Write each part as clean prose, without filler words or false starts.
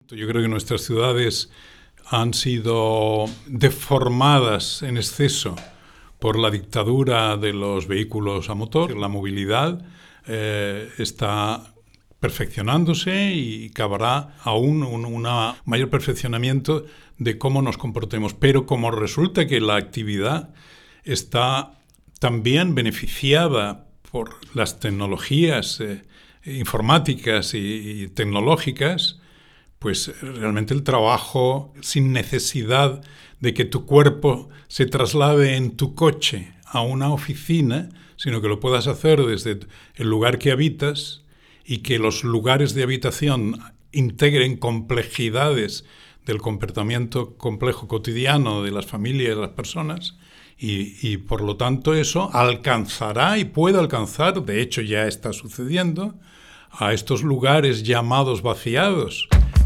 Yo creo que nuestras ciudades han sido deformadas en exceso por la dictadura de los vehículos a motor. La movilidad está perfeccionándose y cabrá aún un mayor perfeccionamiento de cómo nos comportemos. Pero como resulta que la actividad está también beneficiada por las tecnologías informáticas y tecnológicas, pues realmente el trabajo sin necesidad de que tu cuerpo se traslade en tu coche a una oficina, sino que lo puedas hacer desde el lugar que habitas y que los lugares de habitación integren complejidades del comportamiento complejo cotidiano de las familias y de las personas y por lo tanto eso alcanzará y puede alcanzar, de hecho ya está sucediendo, a estos lugares llamados vaciados.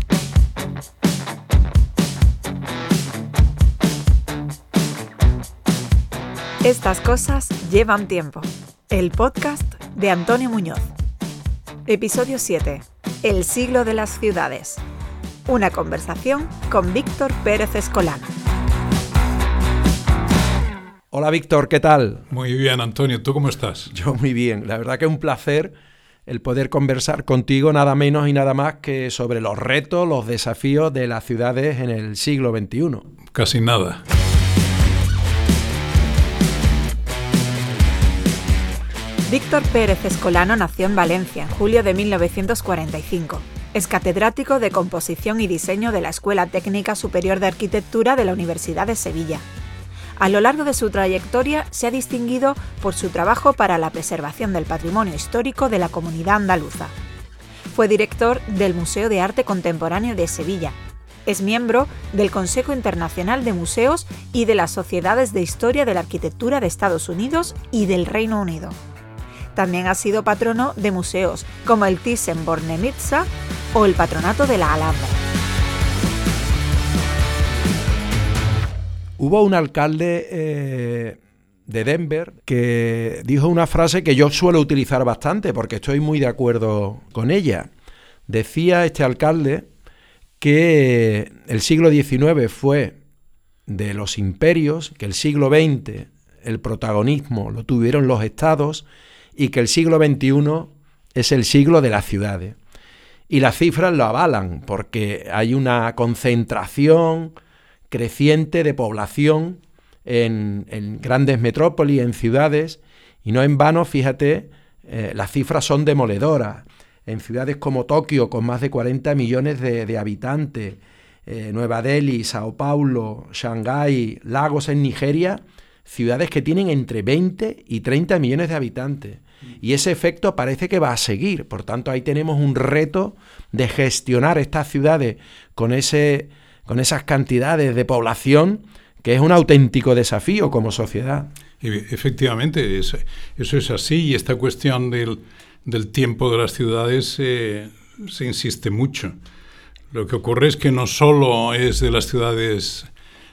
Estas cosas llevan tiempo. El podcast de Antonio Muñoz. Episodio 7. El siglo de las ciudades. Una conversación con Víctor Pérez Escolano. Hola Víctor, ¿qué tal? Muy bien, Antonio, ¿tú cómo estás? Yo muy bien, la verdad que es un placer el poder conversar contigo nada menos y nada más que sobre los retos, los desafíos de las ciudades en el siglo XXI. Casi nada. Víctor Pérez Escolano nació en Valencia en julio de 1945. Es catedrático de Composición y Diseño de la Escuela Técnica Superior de Arquitectura de la Universidad de Sevilla. A lo largo de su trayectoria se ha distinguido por su trabajo para la preservación del patrimonio histórico de la comunidad andaluza. Fue director del Museo de Arte Contemporáneo de Sevilla. Es miembro del Consejo Internacional de Museos y de las Sociedades de Historia de la Arquitectura de Estados Unidos y del Reino Unido. También ha sido patrono de museos como el Thyssen-Bornemisza o el Patronato de la Alhambra. Hubo un alcalde de Denver que dijo una frase que yo suelo utilizar bastante porque estoy muy de acuerdo con ella. Decía este alcalde que el siglo XIX fue de los imperios, que el siglo XX el protagonismo lo tuvieron los estados y que el siglo XXI es el siglo de las ciudades. Y las cifras lo avalan, porque hay una concentración creciente de población en grandes metrópolis, en ciudades, y no en vano, fíjate, las cifras son demoledoras. En ciudades como Tokio, con más de 40 millones de habitantes, Nueva Delhi, Sao Paulo, Shanghái, Lagos en Nigeria, ciudades que tienen entre 20 y 30 millones de habitantes. Y ese efecto parece que va a seguir. Por tanto, ahí tenemos un reto de gestionar estas ciudades con esas cantidades de población, que es un auténtico desafío como sociedad. Efectivamente, eso es así. Y esta cuestión del tiempo de las ciudades se insiste mucho. Lo que ocurre es que no solo es de las ciudades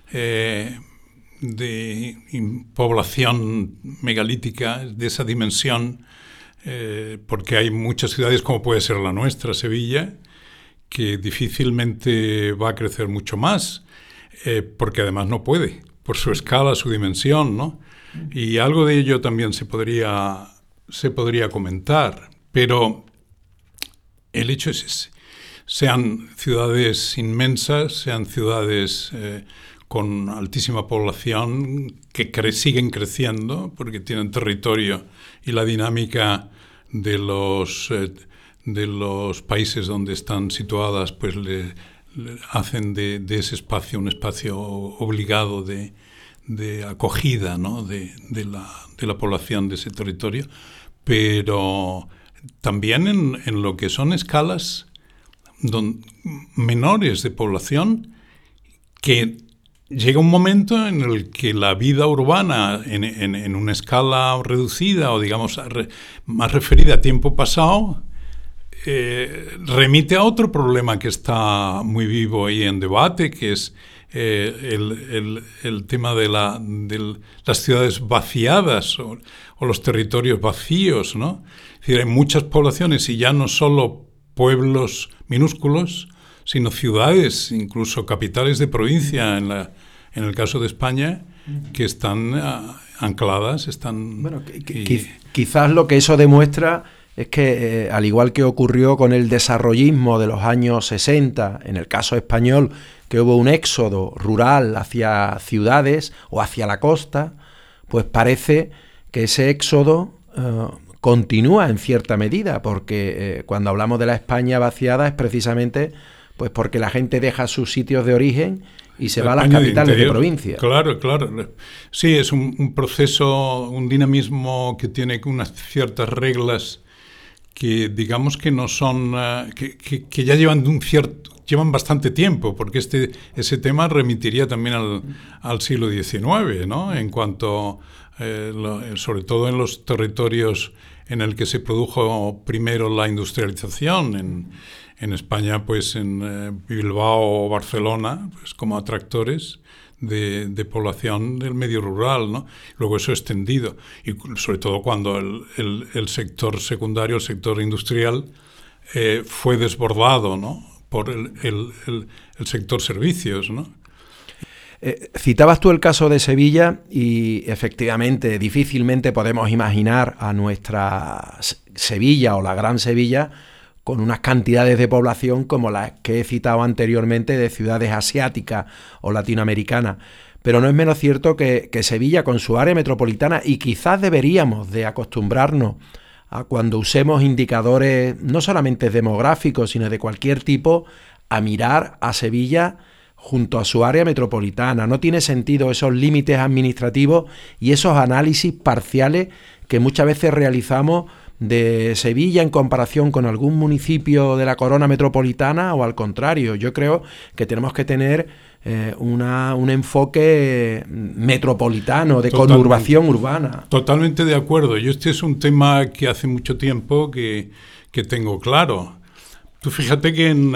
de población megalítica, de esa dimensión, porque hay muchas ciudades como puede ser la nuestra, Sevilla, que difícilmente va a crecer mucho más, porque además no puede, por su escala, su dimensión, ¿no? Y algo de ello también se podría comentar, pero el hecho es ese. Sean ciudades inmensas, sean ciudades con altísima población que siguen creciendo porque tienen territorio y la dinámica de los países donde están situadas pues le hacen de ese espacio un espacio obligado de acogida, ¿no? de la población de ese territorio, pero también en lo que son escalas menores de población, que llega un momento en el que la vida urbana en una escala reducida o digamos más referida a tiempo pasado remite a otro problema que está muy vivo ahí en debate, que es el tema de las ciudades vaciadas o los territorios vacíos, ¿no? Es decir, hay muchas poblaciones y ya no solo pueblos minúsculos, sino ciudades, incluso capitales de provincia, en el caso de España, que están ancladas, están... Bueno, quizás lo que eso demuestra es que, al igual que ocurrió con el desarrollismo de los años 60, en el caso español, que hubo un éxodo rural hacia ciudades o hacia la costa, pues parece que ese éxodo continúa en cierta medida, porque cuando hablamos de la España vaciada es precisamente pues porque la gente deja sus sitios de origen y se va a las capitales de provincia. Claro. Sí, es un proceso, un dinamismo que tiene unas ciertas reglas que digamos que no son, que ya llevan bastante tiempo, porque ese tema remitiría también al siglo XIX, ¿no? En cuanto, sobre todo en los territorios en el que se produjo primero la industrialización, en España, pues en Bilbao o Barcelona, pues como atractores de población del medio rural, ¿no? Luego eso extendido, y sobre todo cuando el sector secundario, el sector industrial, fue desbordado, ¿no? Por el sector servicios, ¿no? Citabas tú el caso de Sevilla y efectivamente difícilmente podemos imaginar a nuestra Sevilla o la Gran Sevilla con unas cantidades de población como las que he citado anteriormente de ciudades asiáticas o latinoamericanas. Pero no es menos cierto que Sevilla, con su área metropolitana, y quizás deberíamos de acostumbrarnos a cuando usemos indicadores no solamente demográficos, sino de cualquier tipo, a mirar a Sevilla junto a su área metropolitana. No tiene sentido esos límites administrativos y esos análisis parciales que muchas veces realizamos de Sevilla en comparación con algún municipio de la corona metropolitana, o al contrario. Yo creo que tenemos que tener un enfoque metropolitano, de conurbación urbana. Totalmente de acuerdo. Yo este es un tema que hace mucho tiempo que tengo claro. Tú fíjate que en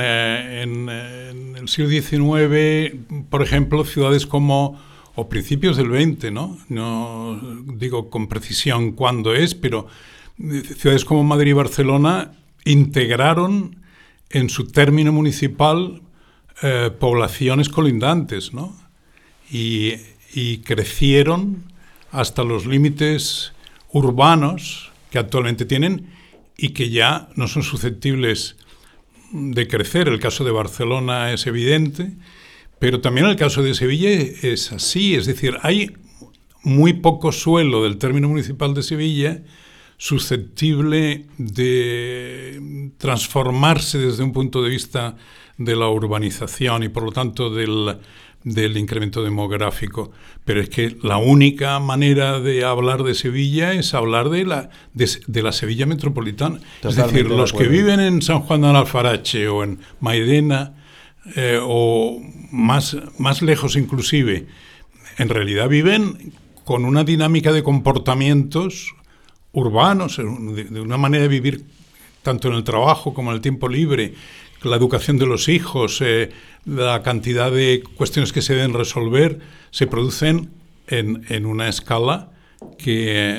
el siglo XIX, por ejemplo, ciudades como, o principios del XX, no digo con precisión cuándo es, pero ciudades como Madrid y Barcelona integraron en su término municipal poblaciones colindantes, ¿no? Y crecieron hasta los límites urbanos que actualmente tienen y que ya no son susceptibles de crecer. El caso de Barcelona es evidente, pero también el caso de Sevilla es así. Es decir, hay muy poco suelo del término municipal de Sevilla susceptible de transformarse desde un punto de vista de la urbanización y por lo tanto del incremento demográfico. Pero es que la única manera de hablar de Sevilla es hablar de la Sevilla metropolitana. Totalmente. Es decir, los que viven en San Juan de Alfarache o en Mairena o más lejos inclusive, en realidad viven con una dinámica de comportamientos urbanos, de una manera de vivir tanto en el trabajo como en el tiempo libre, la educación de los hijos, la cantidad de cuestiones que se deben resolver, se producen en una escala que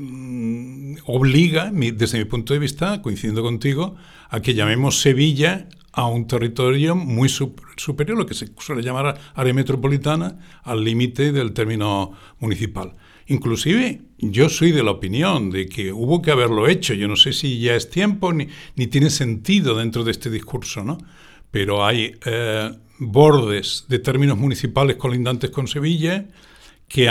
obliga, desde mi punto de vista, coincidiendo contigo, a que llamemos Sevilla a un territorio muy superior, lo que se suele llamar área metropolitana, al límite del término municipal. Inclusive yo soy de la opinión de que hubo que haberlo hecho. Yo no sé si ya es tiempo ni tiene sentido dentro de este discurso, ¿no? Pero hay bordes de términos municipales colindantes con Sevilla que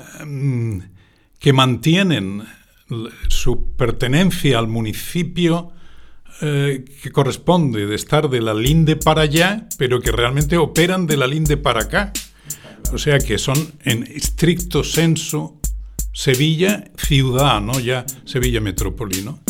mantienen su pertenencia al municipio que corresponde de estar de la linde para allá, pero que realmente operan de la linde para acá. O sea que son en estricto senso Sevilla ciudad, no ya Sevilla metrópoli, ¿no?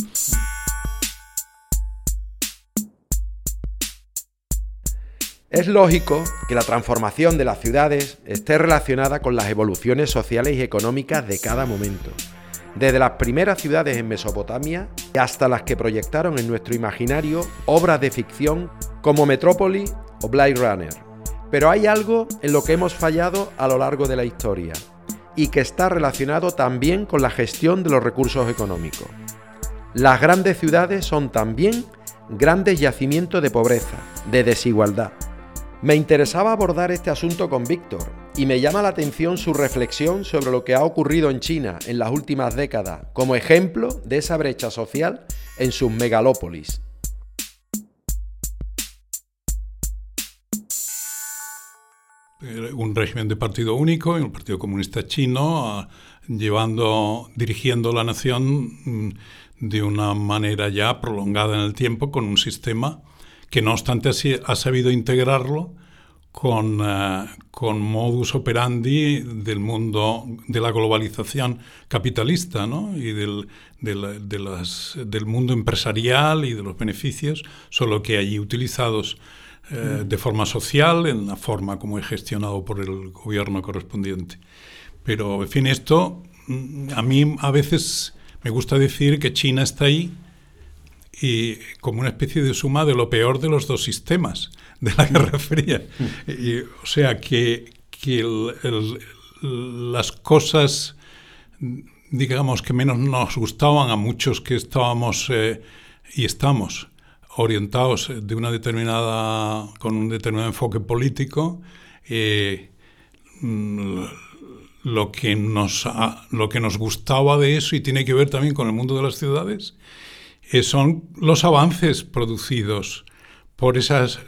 Es lógico que la transformación de las ciudades esté relacionada con las evoluciones sociales y económicas de cada momento, desde las primeras ciudades en Mesopotamia hasta las que proyectaron en nuestro imaginario obras de ficción como Metrópoli o Blade Runner. Pero hay algo en lo que hemos fallado a lo largo de la historia y que está relacionado también con la gestión de los recursos económicos. Las grandes ciudades son también grandes yacimientos de pobreza, de desigualdad. Me interesaba abordar este asunto con Víctor y me llama la atención su reflexión sobre lo que ha ocurrido en China en las últimas décadas, como ejemplo de esa brecha social en sus megalópolis. Un régimen de partido único, el Partido Comunista Chino, dirigiendo la nación de una manera ya prolongada en el tiempo, con un sistema que no obstante ha sabido integrarlo con modus operandi del mundo de la globalización capitalista, ¿no? Y del mundo empresarial y de los beneficios, solo que allí utilizados de forma social, en la forma como es gestionado por el gobierno correspondiente. Pero, en fin, esto a mí a veces me gusta decir que China está ahí y como una especie de suma de lo peor de los dos sistemas de la Guerra Fría. O sea, que las cosas, digamos, que menos nos gustaban a muchos que estábamos y estamos orientados con un determinado enfoque político, lo que nos gustaba de eso, y tiene que ver también con el mundo de las ciudades, son los avances producidos por esas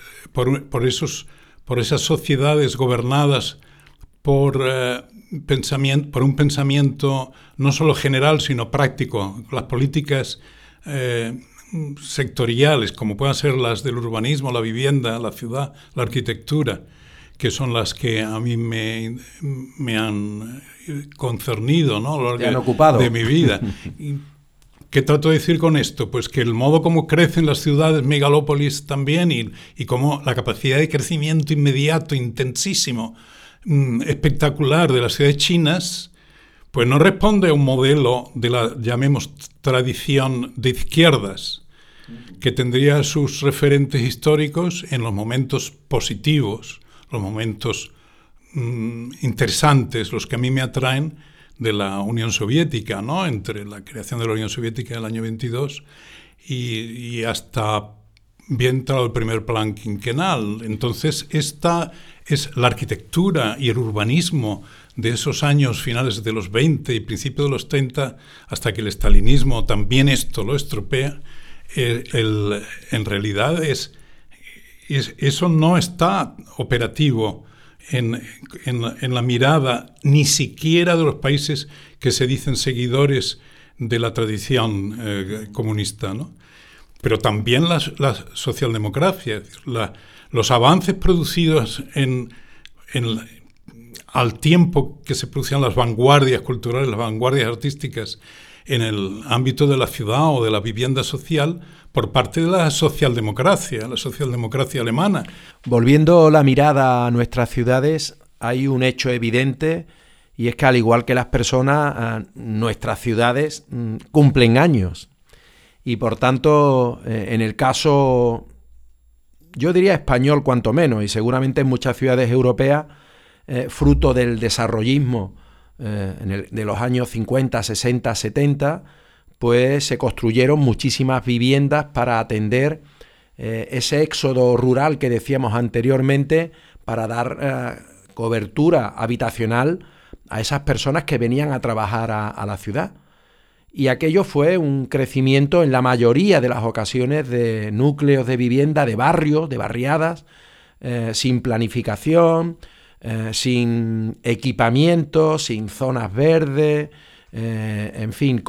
sociedades gobernadas por un pensamiento no solo general, sino práctico. Las políticas sectoriales, como puedan ser las del urbanismo, la vivienda, la ciudad, la arquitectura, que son las que a mí me han concernido, ¿no? A lo largo de mi vida. ¿Qué trato de decir con esto? Pues que el modo como crecen las ciudades megalópolis también y como la capacidad de crecimiento inmediato, intensísimo, espectacular de las ciudades chinas, pues no responde a un modelo de la, llamemos, tradición de izquierdas, que tendría sus referentes históricos en los momentos positivos, los momentos interesantes, los que a mí me atraen de la Unión Soviética, ¿no? Entre la creación de la Unión Soviética en el año 22 y hasta bien entrado el primer plan quinquenal. Entonces, esta es la arquitectura y el urbanismo de esos años finales de los 20 y principios de los 30, hasta que el estalinismo también esto lo estropea. En realidad eso no está operativo en la mirada ni siquiera de los países que se dicen seguidores de la tradición comunista, ¿no? Pero también la socialdemocracia, los avances producidos al tiempo que se producían las vanguardias culturales, las vanguardias artísticas en el ámbito de la ciudad o de la vivienda social por parte de la socialdemocracia alemana. Volviendo la mirada a nuestras ciudades, hay un hecho evidente, y es que al igual que las personas, nuestras ciudades cumplen años. Y por tanto, en el caso, yo diría español cuanto menos, y seguramente en muchas ciudades europeas, fruto del desarrollismo de los años 50, 60, 70, pues se construyeron muchísimas viviendas para atender ese éxodo rural que decíamos anteriormente, para dar cobertura habitacional a esas personas que venían a trabajar a la ciudad. Y aquello fue un crecimiento en la mayoría de las ocasiones de núcleos de vivienda, de barrios, de barriadas, sin planificación, sin equipamiento, sin zonas verdes, en fin,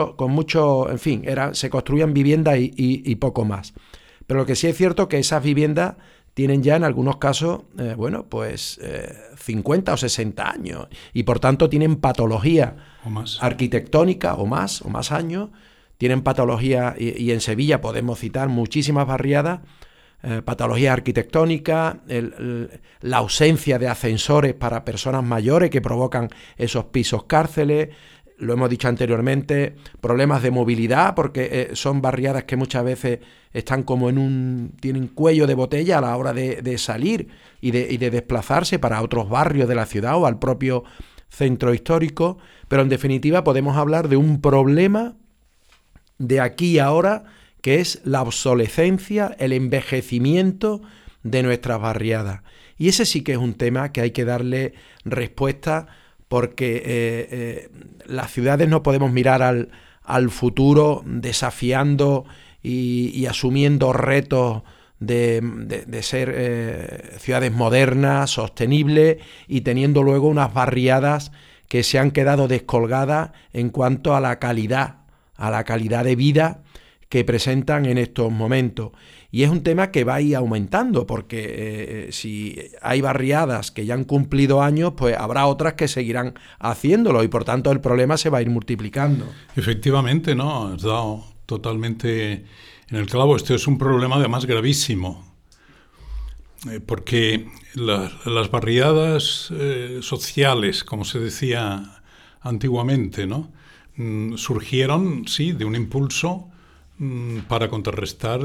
se construían viviendas y poco más. Pero lo que sí es cierto es que esas viviendas tienen ya en algunos casos, 50 o 60 años, y por tanto tienen patología arquitectónica o más años, tienen patología, y en Sevilla podemos citar muchísimas barriadas, patología arquitectónica, la ausencia de ascensores para personas mayores que provocan esos pisos cárceles, lo hemos dicho anteriormente, problemas de movilidad, porque son barriadas que muchas veces están como tienen cuello de botella a la hora de salir y de desplazarse para otros barrios de la ciudad o al propio centro histórico, pero en definitiva podemos hablar de un problema de aquí y ahora que es la obsolescencia, el envejecimiento de nuestras barriadas. Y ese sí que es un tema que hay que darle respuesta, porque las ciudades no podemos mirar al futuro desafiando y asumiendo retos de ser ciudades modernas, sostenibles, y teniendo luego unas barriadas que se han quedado descolgadas en cuanto a la calidad de vida que presentan en estos momentos. Y es un tema que va a ir aumentando, porque si hay barriadas que ya han cumplido años, pues habrá otras que seguirán haciéndolo, y por tanto el problema se va a ir multiplicando. Efectivamente, ¿no? Has dado totalmente en el clavo. Este es un problema además gravísimo, porque las barriadas sociales, como se decía antiguamente, ¿no? Surgieron, sí, de un impulso para contrarrestar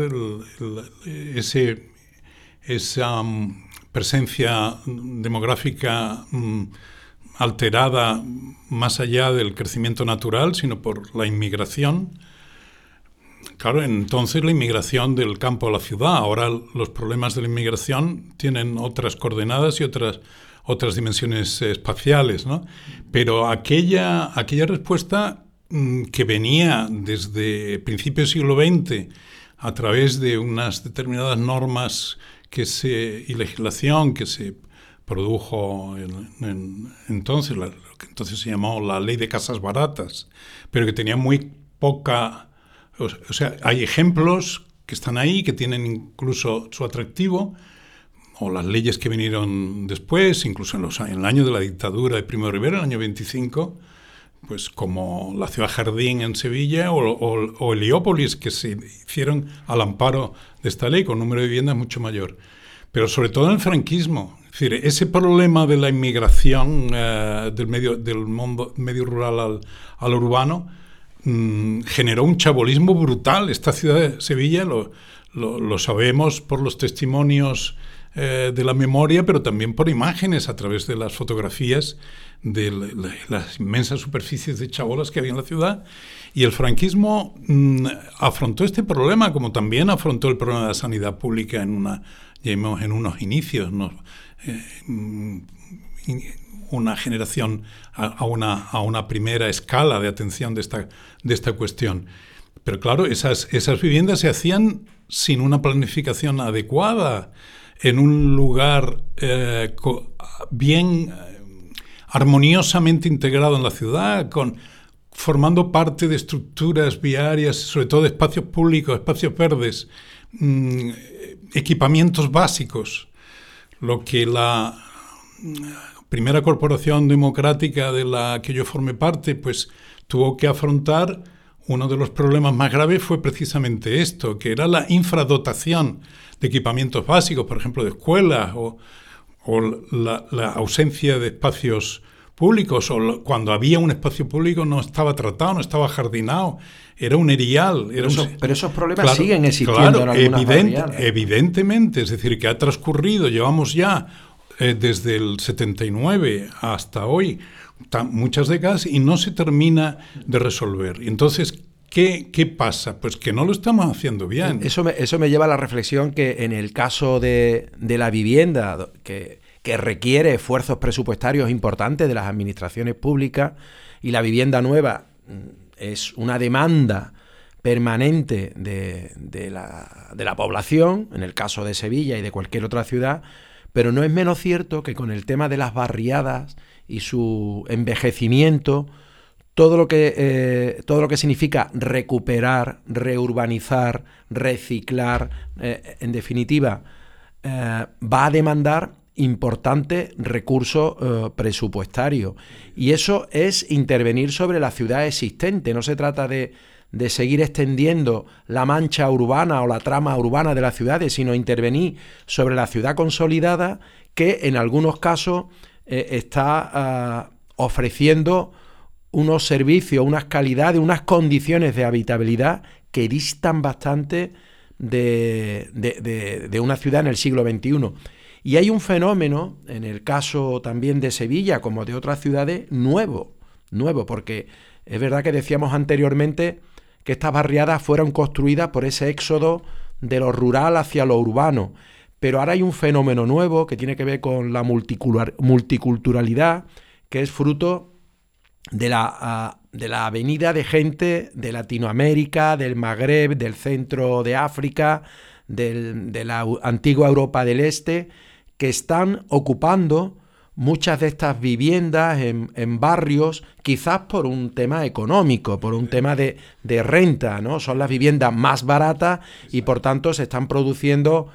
esa presencia demográfica alterada más allá del crecimiento natural, sino por la inmigración. Claro, entonces la inmigración del campo a la ciudad. Ahora los problemas de la inmigración tienen otras coordenadas y otras dimensiones espaciales, ¿no? Pero aquella respuesta que venía desde principios del siglo XX a través de unas determinadas normas y legislación que se produjo entonces, lo que entonces se llamó la Ley de Casas Baratas, pero que tenía muy poca... O sea, hay ejemplos que están ahí, que tienen incluso su atractivo, o las leyes que vinieron después, incluso en el año de la dictadura de Primo de Rivera, el año 25, pues como la Ciudad Jardín en Sevilla o Heliópolis, que se hicieron al amparo de esta ley con un número de viviendas mucho mayor. Pero sobre todo en el franquismo. Es decir, ese problema de la inmigración del mundo medio rural al urbano generó un chabolismo brutal. Esta ciudad de Sevilla lo sabemos por los testimonios de la memoria, pero también por imágenes a través de las fotografías de las inmensas superficies de chabolas que había en la ciudad. Y el franquismo afrontó este problema, como también afrontó el problema de la sanidad pública en unos inicios, ¿no? Una generación a una primera escala de atención de esta cuestión. Pero claro, esas viviendas se hacían sin una planificación adecuada, en un lugar bien armoniosamente integrado en la ciudad, formando parte de estructuras viarias, sobre todo de espacios públicos, espacios verdes, equipamientos básicos. Lo que la primera corporación democrática de la que yo formé parte, pues tuvo que afrontar. Uno de los problemas más graves fue precisamente esto, que era la infradotación de equipamientos básicos, por ejemplo, de escuelas, o la ausencia de espacios públicos, o cuando había un espacio público no estaba tratado, no estaba jardinado, era un erial. Pero esos problemas siguen existiendo en algunas barriadas. Evidentemente, es decir, que ha transcurrido, llevamos ya desde el 79 hasta hoy, muchas décadas, y no se termina de resolver. Entonces, ¿qué pasa? Pues que no lo estamos haciendo bien. Eso me lleva a la reflexión que en el caso de la vivienda, que requiere esfuerzos presupuestarios importantes de las administraciones públicas, y la vivienda nueva es una demanda permanente de la población, en el caso de Sevilla y de cualquier otra ciudad, pero no es menos cierto que con el tema de las barriadas y su envejecimiento, todo lo que significa recuperar, reurbanizar, reciclar, en definitiva, va a demandar importantes recursos presupuestarios. Y eso es intervenir sobre la ciudad existente. No se trata de seguir extendiendo la mancha urbana o la trama urbana de las ciudades, sino intervenir sobre la ciudad consolidada, que en algunos casos está ofreciendo unos servicios, unas calidades, unas condiciones de habitabilidad que distan bastante de una ciudad en el siglo XXI. Y hay un fenómeno, en el caso también de Sevilla, como de otras ciudades, nuevo, porque es verdad que decíamos anteriormente que estas barriadas fueron construidas por ese éxodo de lo rural hacia lo urbano. Pero ahora hay un fenómeno nuevo que tiene que ver con la multiculturalidad, que es fruto de la avenida de gente de Latinoamérica, del Magreb, del centro de África, de la antigua Europa del Este, que están ocupando muchas de estas viviendas en barrios, quizás por un tema económico, por un tema de renta, ¿no? Son las viviendas más baratas y por tanto se están produciendo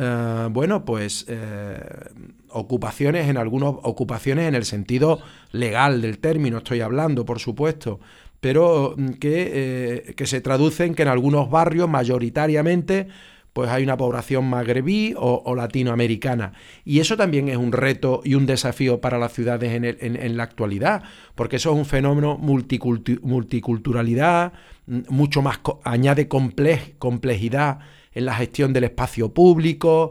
ocupaciones en el sentido legal del término, estoy hablando, por supuesto, pero que se traducen que en algunos barrios mayoritariamente pues hay una población magrebí o latinoamericana. Y eso también es un reto y un desafío para las ciudades en la actualidad, porque eso es un fenómeno multiculturalidad, mucho más, añade complejidad en la gestión del espacio público,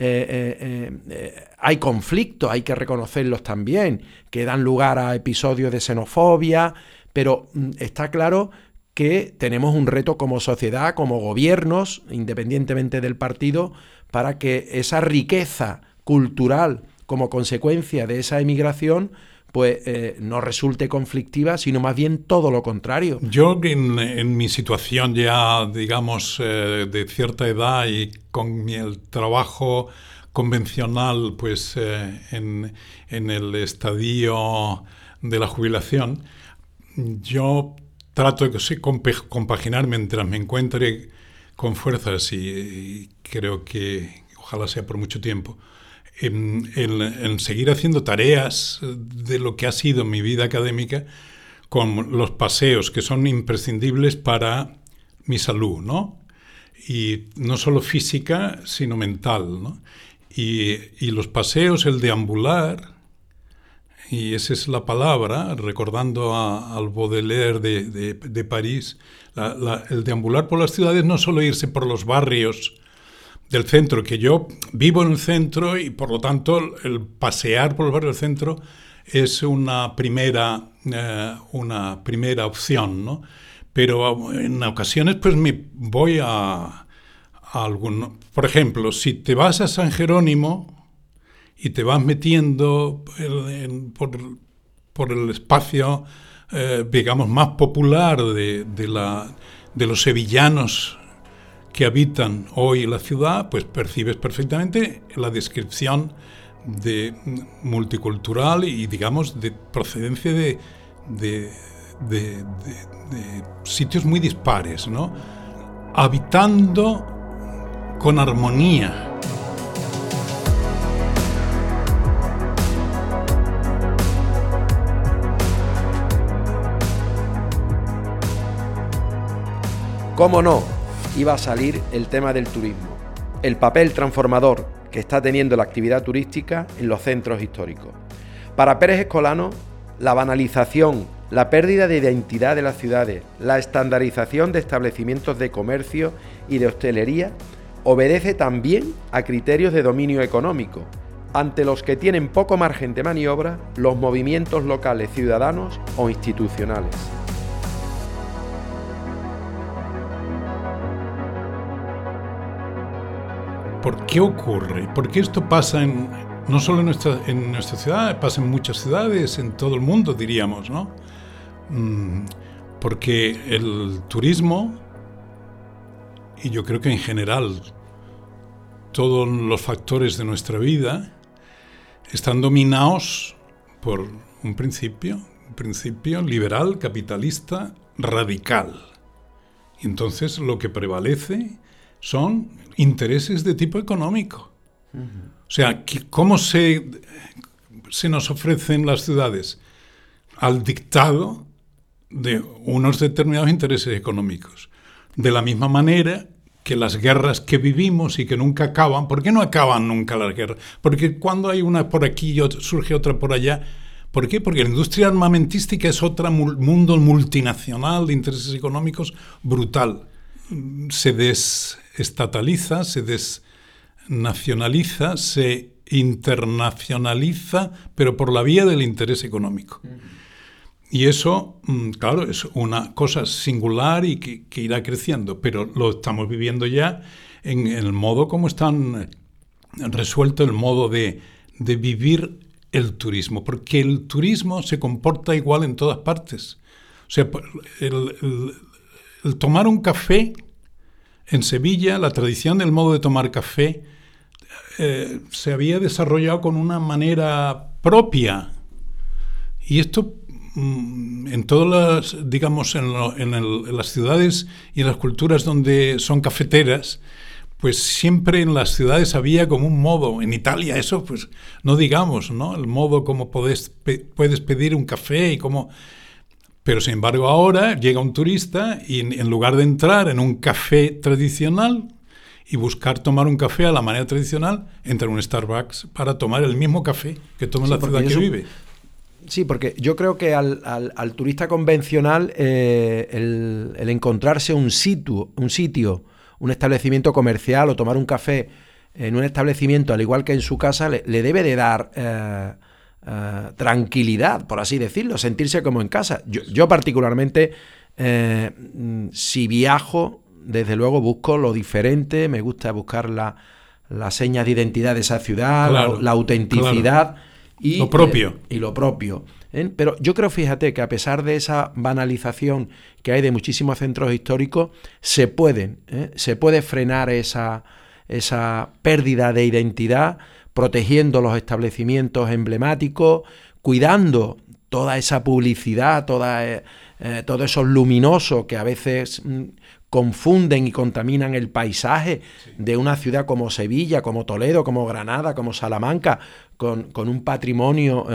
hay conflictos, hay que reconocerlos también, que dan lugar a episodios de xenofobia, pero está claro que tenemos un reto como sociedad, como gobiernos, independientemente del partido, para que esa riqueza cultural como consecuencia de esa emigración pues no resulte conflictiva, sino más bien todo lo contrario. Yo en mi situación ya, digamos, de cierta edad y con el trabajo convencional pues en el estadio de la jubilación, yo trato de compaginar mientras me encuentre con fuerzas y creo que ojalá sea por mucho tiempo, en seguir haciendo tareas de lo que ha sido mi vida académica con los paseos que son imprescindibles para mi salud, ¿no? Y no solo física, sino mental, ¿no? Y los paseos, el deambular, y esa es la palabra, recordando al Baudelaire de París, el deambular por las ciudades, no solo irse por los barrios del centro, que yo vivo en el centro y por lo tanto el pasear por los barrios del centro es una primera opción, ¿no? Pero en ocasiones pues me voy a algún... Por ejemplo, si te vas a San Jerónimo y te vas metiendo por el espacio, digamos, más popular de los sevillanos que habitan hoy la ciudad, pues percibes perfectamente la descripción de multicultural y, digamos, de procedencia de sitios muy dispares, ¿no? Habitando con armonía. ¿Cómo no? Iba a salir el tema del turismo, el papel transformador que está teniendo la actividad turística en los centros históricos. Para Pérez Escolano, la banalización, la pérdida de identidad de las ciudades, la estandarización de establecimientos de comercio y de hostelería obedece también a criterios de dominio económico, ante los que tienen poco margen de maniobra los movimientos locales, ciudadanos o institucionales. ¿Por qué ocurre? ¿Por qué esto pasa no solo en nuestra ciudad, pasa en muchas ciudades, en todo el mundo, diríamos, ¿no? Porque el turismo, y yo creo que en general todos los factores de nuestra vida, están dominados por un principio liberal, capitalista, radical. Y entonces lo que prevalece son intereses de tipo económico. O sea, ¿cómo se nos ofrecen las ciudades? Al dictado de unos determinados intereses económicos. De la misma manera que las guerras que vivimos y que nunca acaban. ¿Por qué no acaban nunca las guerras? Porque cuando hay una por aquí y surge otra por allá. ¿Por qué? Porque la industria armamentística es otro mundo multinacional de intereses económicos brutal. Se desestataliza, se desnacionaliza, se internacionaliza, pero por la vía del interés económico. Y eso, claro, es una cosa singular y que irá creciendo, pero lo estamos viviendo ya en el modo como están resuelto el modo de vivir el turismo, porque el turismo se comporta igual en todas partes. O sea, el tomar un café en Sevilla, la tradición del modo de tomar café se había desarrollado con una manera propia. Y esto en todas las, digamos, en las ciudades y en las culturas donde son cafeteras, pues siempre en las ciudades había como un modo. En Italia eso, pues no digamos, ¿no? El modo como puedes pedir un café y cómo... Pero sin embargo ahora llega un turista y en lugar de entrar en un café tradicional y buscar tomar un café a la manera tradicional, entra en un Starbucks para tomar el mismo café que toma en la ciudad que vive. Sí, porque yo creo que al turista convencional el encontrarse un sitio, un establecimiento comercial o tomar un café en un establecimiento, al igual que en su casa, le debe de dar tranquilidad, por así decirlo, sentirse como en casa. Yo particularmente, si viajo, desde luego busco lo diferente, me gusta buscar las señas de identidad de esa ciudad, claro, la autenticidad. Claro. Y lo propio. Y lo propio. Pero yo creo, fíjate, que a pesar de esa banalización que hay de muchísimos centros históricos, se puede frenar esa pérdida de identidad, protegiendo los establecimientos emblemáticos, cuidando toda esa publicidad, todos esos luminosos que a veces confunden y contaminan el paisaje de una ciudad como Sevilla, como Toledo, como Granada, como Salamanca, con un patrimonio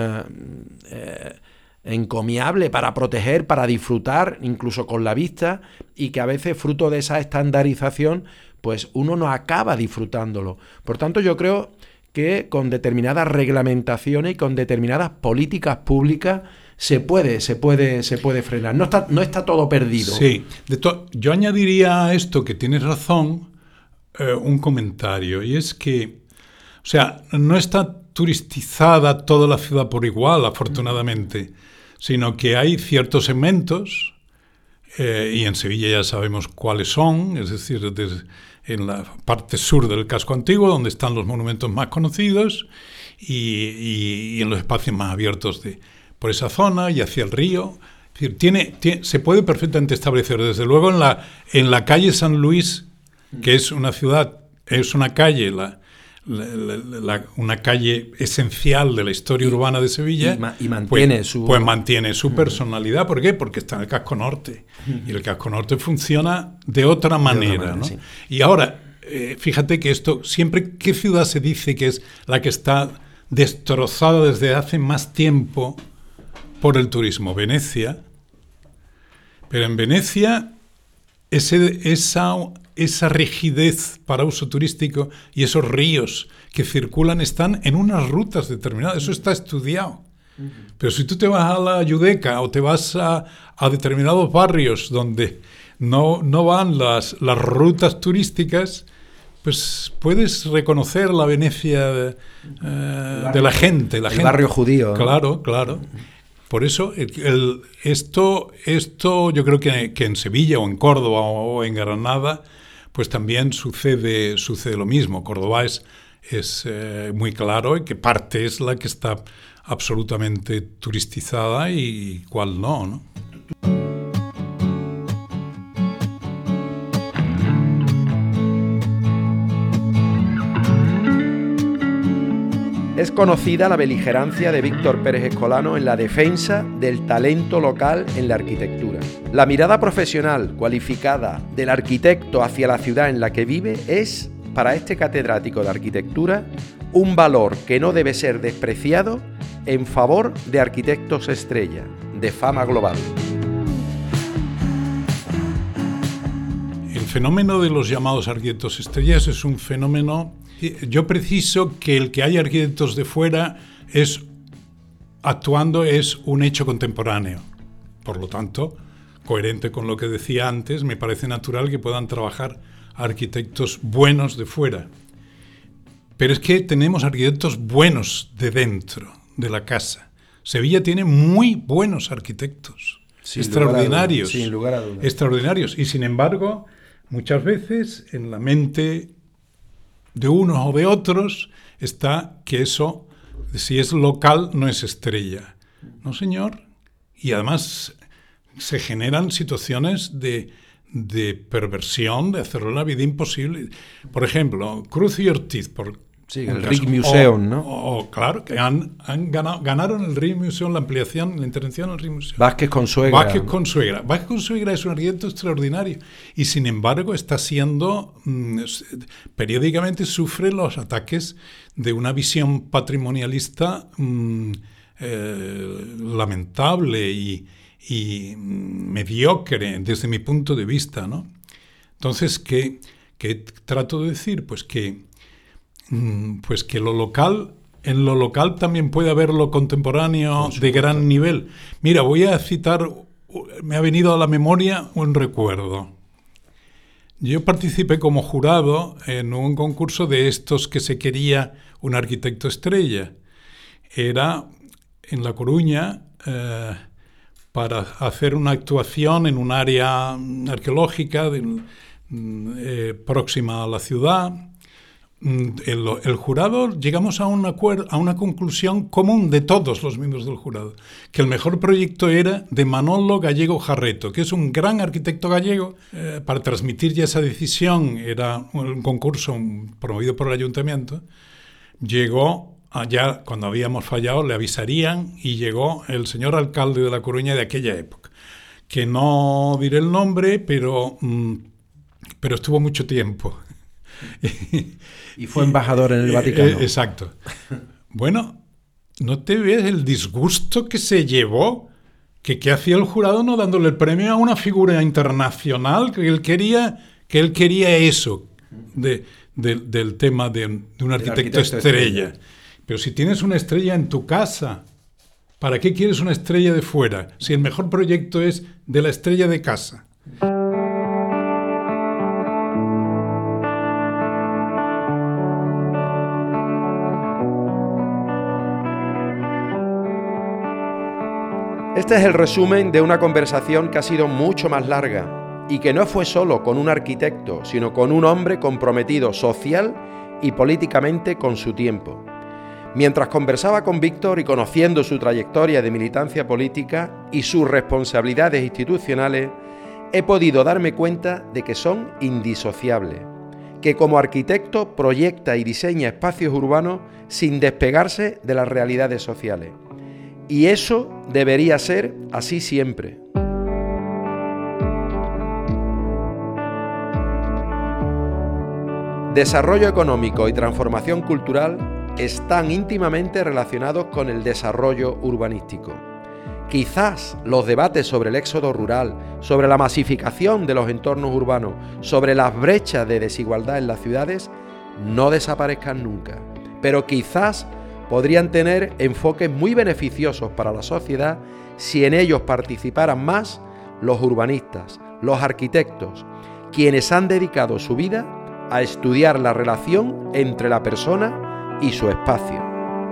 encomiable para proteger, para disfrutar, incluso con la vista, y que a veces, fruto de esa estandarización, pues uno no acaba disfrutándolo. Por tanto, yo creo que con determinadas reglamentaciones y con determinadas políticas públicas se puede frenar. No está todo perdido. Sí. Yo añadiría a esto, que tienes razón, un comentario, y es que, o sea, no está turistizada toda la ciudad por igual, afortunadamente, sino que hay ciertos segmentos, y en Sevilla ya sabemos cuáles son, es decir, en la parte sur del casco antiguo, donde están los monumentos más conocidos, y en los espacios más abiertos por esa zona y hacia el río. Es decir, se puede perfectamente establecer, desde luego, en la calle San Luis, que es una ciudad, es una calle, una calle esencial de la historia urbana de Sevilla, y mantiene mantiene su personalidad. ¿Por qué? Porque está en el casco norte, y el casco norte funciona de otra manera, ¿no? Sí. Y ahora, fíjate que esto, siempre, ¿qué ciudad se dice que es la que está destrozada desde hace más tiempo por el turismo? Venecia. Pero en Venecia esa rigidez para uso turístico y esos ríos que circulan están en unas rutas determinadas. Eso está estudiado. Pero si tú te vas a la Giudecca o te vas a determinados barrios donde no van las rutas turísticas, pues puedes reconocer la Venecia de la gente. El barrio judío. Claro, claro. Por eso esto yo creo que en Sevilla o en Córdoba o en Granada pues también sucede lo mismo. Córdoba es muy claro y que parte es la que está absolutamente turisticada y cuál no. Es conocida la beligerancia de Víctor Pérez Escolano en la defensa del talento local en la arquitectura. La mirada profesional cualificada del arquitecto hacia la ciudad en la que vive es, para este catedrático de arquitectura, un valor que no debe ser despreciado en favor de arquitectos estrella, de fama global. El fenómeno de los llamados arquitectos estrellas es un fenómeno. Yo preciso que el que haya arquitectos de fuera actuando es un hecho contemporáneo. Por lo tanto, coherente con lo que decía antes, me parece natural que puedan trabajar arquitectos buenos de fuera. Pero es que tenemos arquitectos buenos de dentro de la casa. Sevilla tiene muy buenos arquitectos, extraordinarios, sin lugar a dudas. Extraordinarios. Y sin embargo, muchas veces en la mente de unos o de otros está que eso, si es local, no es estrella. No, señor. Y además se generan situaciones de perversión, de hacerle la vida imposible. Por ejemplo, Cruz y Ortiz, sí, el Rijksmuseum, ¿no? Claro, que ganaron el Rijksmuseum, la ampliación, la intervención del Rijksmuseum. Vázquez Consuegra. Vázquez Consuegra es un arquitecto extraordinario y sin embargo está siendo, periódicamente sufre los ataques de una visión patrimonialista lamentable y mediocre desde mi punto de vista, ¿no? Entonces, ¿qué trato de decir? Pues que en lo local también puede haber lo contemporáneo de gran nivel. Mira, voy a citar, me ha venido a la memoria un recuerdo. Yo participé como jurado en un concurso de estos que se quería un arquitecto estrella. Era en La Coruña, para hacer una actuación en un área arqueológica próxima a la ciudad. El jurado llegamos a una conclusión común de todos los miembros del jurado, que el mejor proyecto era de Manolo Gallego Jarreto, que es un gran arquitecto gallego. Para transmitir ya esa decisión, era un concurso promovido por el ayuntamiento. Llegó, allá cuando habíamos fallado le avisarían, y llegó el señor alcalde de La Coruña de aquella época, que no diré el nombre, pero estuvo mucho tiempo. Y fue embajador en el Vaticano. Exacto. Bueno, ¿no te ves el disgusto que se llevó? ¿Qué hacía el jurado no dándole el premio a una figura internacional? Que él quería eso del tema de un arquitecto estrella. Pero si tienes una estrella en tu casa, ¿para qué quieres una estrella de fuera? Si el mejor proyecto es de la estrella de casa. Este es el resumen de una conversación que ha sido mucho más larga y que no fue solo con un arquitecto, sino con un hombre comprometido social y políticamente con su tiempo. Mientras conversaba con Víctor y conociendo su trayectoria de militancia política y sus responsabilidades institucionales, he podido darme cuenta de que son indisociables, que como arquitecto proyecta y diseña espacios urbanos sin despegarse de las realidades sociales. Y eso debería ser así siempre. Desarrollo económico y transformación cultural están íntimamente relacionados con el desarrollo urbanístico. Quizás los debates sobre el éxodo rural, sobre la masificación de los entornos urbanos, sobre las brechas de desigualdad en las ciudades, no desaparezcan nunca, pero quizás podrían tener enfoques muy beneficiosos para la sociedad si en ellos participaran más los urbanistas, los arquitectos, quienes han dedicado su vida a estudiar la relación entre la persona y su espacio.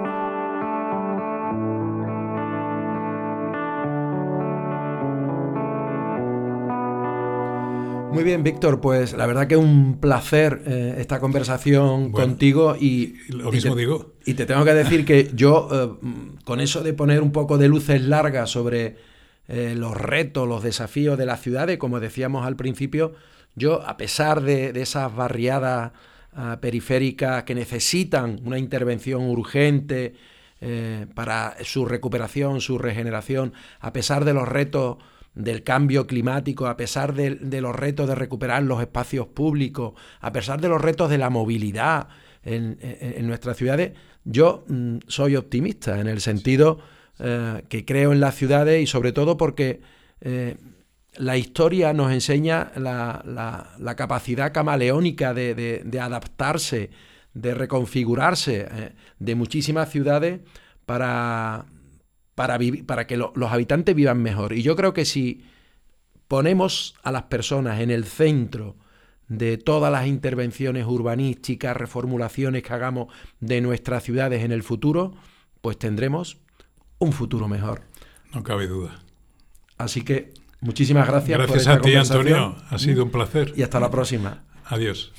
Muy bien, Víctor, pues la verdad que es un placer esta conversación contigo y lo mismo digo. Y te tengo que decir que yo, con eso de poner un poco de luces largas sobre los retos, los desafíos de las ciudades, como decíamos al principio, yo, a pesar de esas barriadas periféricas que necesitan una intervención urgente para su recuperación, su regeneración, a pesar de los retos del cambio climático, a pesar de los retos de recuperar los espacios públicos, a pesar de los retos de la movilidad en nuestras ciudades, yo soy optimista en el sentido que creo en las ciudades y sobre todo porque la historia nos enseña la capacidad camaleónica de adaptarse, de reconfigurarse de muchísimas ciudades para que los habitantes vivan mejor. Y yo creo que si ponemos a las personas en el centro de todas las intervenciones urbanísticas, reformulaciones que hagamos de nuestras ciudades en el futuro, pues tendremos un futuro mejor. No cabe duda. Así que muchísimas gracias por Gracias esta a ti, conversación. Antonio. Ha sido un placer. Y hasta la próxima. Adiós.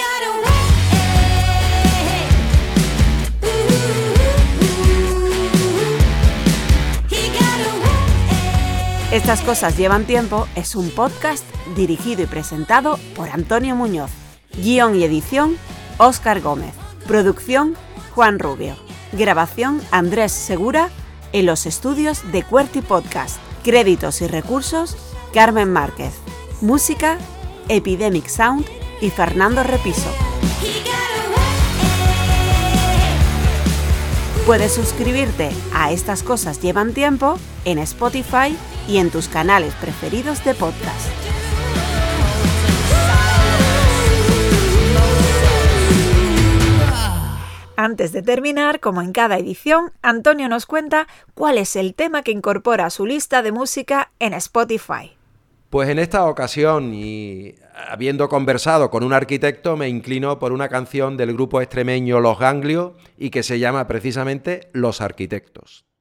Estas cosas llevan tiempo es un podcast dirigido y presentado por Antonio Muñoz. Guión y edición, Óscar Gómez. Producción, Juan Rubio. Grabación, Andrés Segura, en los estudios de QWERTY Podcast. Créditos y recursos, Carmen Márquez. Música, Epidemic Sound y Fernando Repiso. Puedes suscribirte a Estas cosas llevan tiempo en Spotify y en tus canales preferidos de podcast. Antes de terminar, como en cada edición, Antonio nos cuenta cuál es el tema que incorpora a su lista de música en Spotify. Pues en esta ocasión, y habiendo conversado con un arquitecto, me inclino por una canción del grupo extremeño Los Ganglios y que se llama precisamente Los Arquitectos.